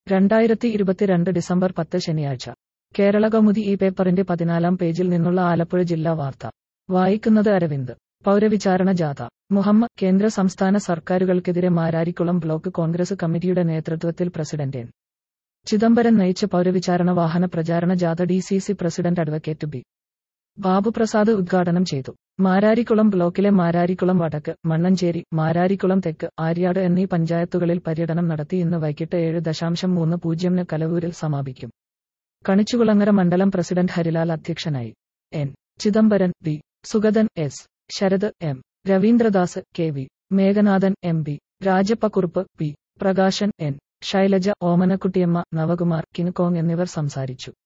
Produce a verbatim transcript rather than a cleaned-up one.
രണ്ടായിരത്തി ഇരുപത്തിരണ്ട് ഡിസംബർ പത്ത് ശനിയാഴ്ച കേരളകൗമുദി ഈ പേപ്പറിന്റെ പതിനാലാം പേജിൽ നിന്നുള്ള ആലപ്പുഴ ജില്ലാ വാർത്ത വായിക്കുന്നത് അരവിന്ദ്. പൗരവിചാരണ ജാഥ മുഹമ്മ കേന്ദ്ര സംസ്ഥാന സർക്കാരുകൾക്കെതിരെ മാരാരിക്കുളം ബ്ലോക്ക് കോൺഗ്രസ് കമ്മിറ്റിയുടെ നേതൃത്വത്തിൽ പ്രസിഡന്റ് എൻ ചിദംബരം നയിച്ച പൗരവിചാരണ വാഹന പ്രചാരണ ജാഥ D C C president advocate B Babuprasad ഉദ്ഘാടനം ചെയ്തു. മാരാരിക്കുളം ബ്ലോക്കിലെ മാരാരിക്കുളം വടക്ക്, മണ്ണഞ്ചേരി, മാരാരിക്കുളം തെക്ക്, ആര്യാട് എന്നീ പഞ്ചായത്തുകളിൽ പര്യടനം നടത്തി ഇന്ന് വൈകിട്ട് ഏഴ് ദശാംശം മൂന്ന് പൂജ്യമിന് കലവൂരിൽ സമാപിക്കും. കണിച്ചുകുളങ്ങര മണ്ഡലം പ്രസിഡന്റ് ഹരിലാൽ അധ്യക്ഷനായി. N Chidambaran, V Sugathan, S Sarath, M Raveendradas, K V Meghanathan, M P Rajappakkurup, P Prakashan, N Shailaja, Omanakuttiyamma, Navakumar, King Kong എന്നിവർ സംസാരിച്ചു.